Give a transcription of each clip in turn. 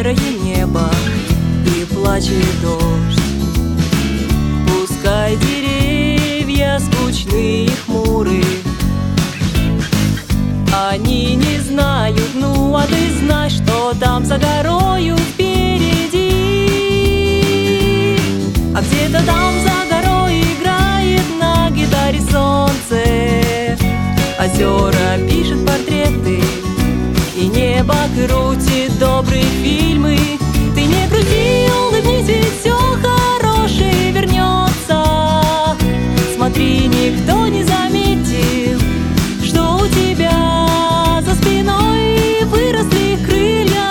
серое небо и плачет дождь. Пускай деревья скучные и хмурые, они не знают, ну а ты знай, что там за горою впереди. А где-то там за горой играет на гитаре солнце, озера пишет портреты и небо крутит добрые фильмы. Ты не грусти, улыбнись, ведь все хорошее вернется. Смотри, никто не заметил, что у тебя за спиной выросли крылья.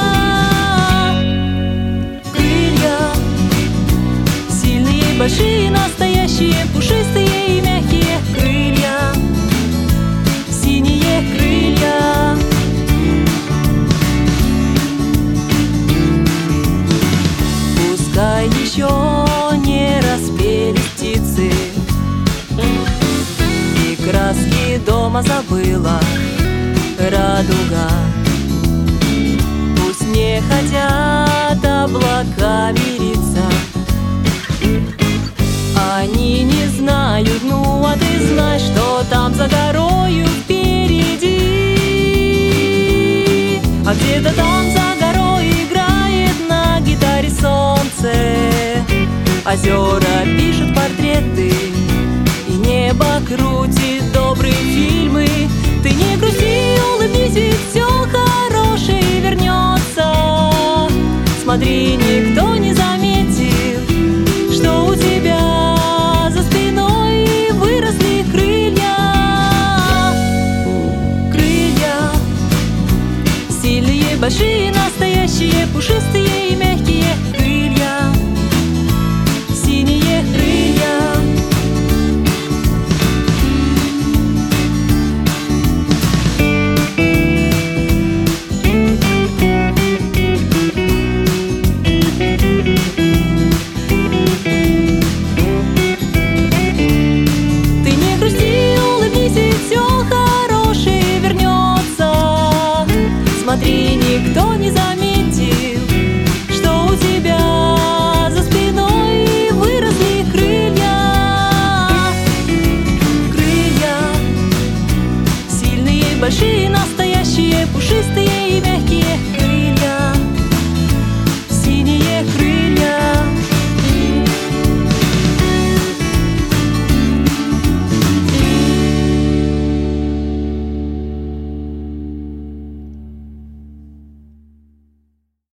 Крылья сильные, большие, настоящие, пушистые и мягкие. Крылья, синие крылья. Пускай еще не распели птицы и краски дома забыла радуга. Пусть не хотят облака мириться, они не знают, ну а ты знай, что там за горою впереди. А где-то там за горой играет на гитаре солнце, озера пишут портреты и небо крутит добрые фильмы. Ты не грусти, улыбнись, ведь все хорошее вернется. Смотри, никто не заметит,